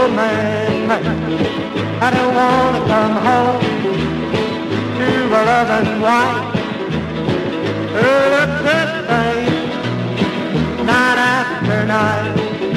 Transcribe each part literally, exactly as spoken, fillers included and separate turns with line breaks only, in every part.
old man, man. I don't want to come home to a loving wife. Oh, look the same night after night.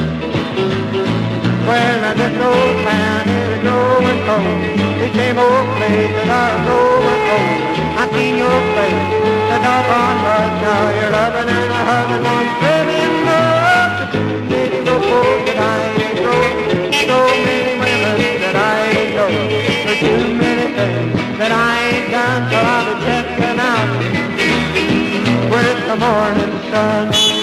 Well, now this old man is growing cold. This same old place that I'm growing cold. I seen your face, the doggone much. Now you're loving and a hugging on living love. It's so cold that I ain't grown. So many women that I ain't known. There's too many things that I ain't done. So I'll be checking out with the morning sun.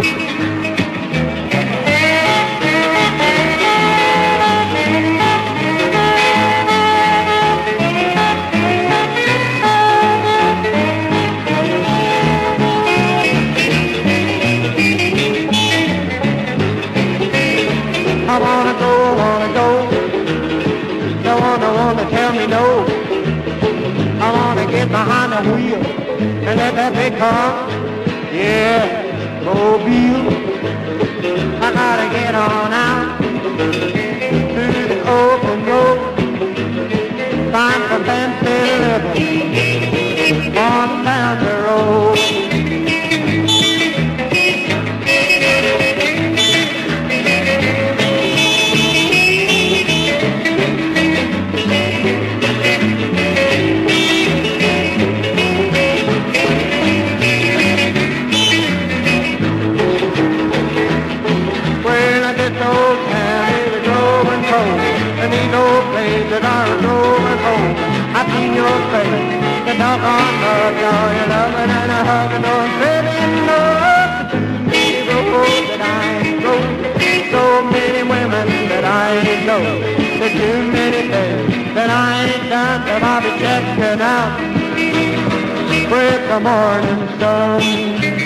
I wanna go, wanna go. No one, no one to tell me no. I wanna get behind the wheel and let that big car, yeah, mobile. I gotta get on out to the open road. Find some fancy living on down the road. That are going home. I seen your face, the doggone love, y'all, you're loving and a hugging on living love. Too many roads that I ain't rode, so many women that I ain't know. There's too many things that I ain't done, that I'll be checking out with the morning sun.